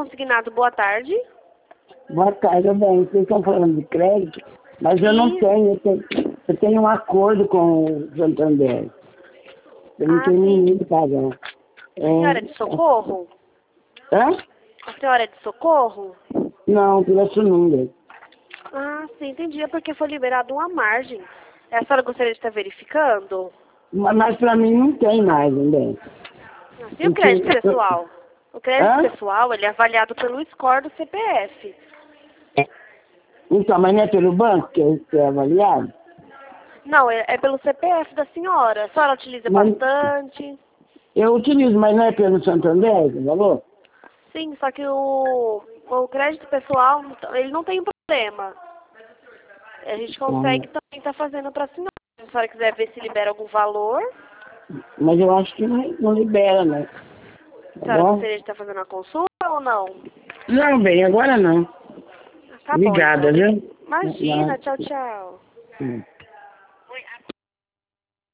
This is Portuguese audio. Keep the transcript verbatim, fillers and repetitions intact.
consignado, boa tarde. Boa tarde, bem, vocês estão falando de crédito, mas eu não Isso. tenho, eu tenho, eu tenho um acordo com o Santander. Eu não Ah, tenho sim. ninguém de pagar. A senhora é de É, socorro? hã? A senhora é de socorro? Não, Pirassununga. Ah, sim, entendi. É porque foi liberado uma margem. A senhora gostaria de estar verificando? Mas, mas pra mim não tem mais, né? Ah, e o Porque, crédito eu- pessoal? O crédito hã? pessoal, ele é avaliado pelo score do C P F. Então, mas não é pelo banco que é, que é avaliado? Não, é, é pelo C P F da senhora. A senhora utiliza Mas bastante. eu utilizo, mas não é pelo Santander, o valor? Sim, só que o, o crédito pessoal, ele não tem problema. A gente consegue Ah, também estar fazendo para a senhora. Se a senhora quiser ver se libera algum valor, mas eu acho que não, não libera, né? a Tá senhora bom? gostaria de estar fazendo a consulta ou não? Não, bem, agora não. Tá bom, Obrigada, então. viu? Imagina, Não, tchau, tchau. não.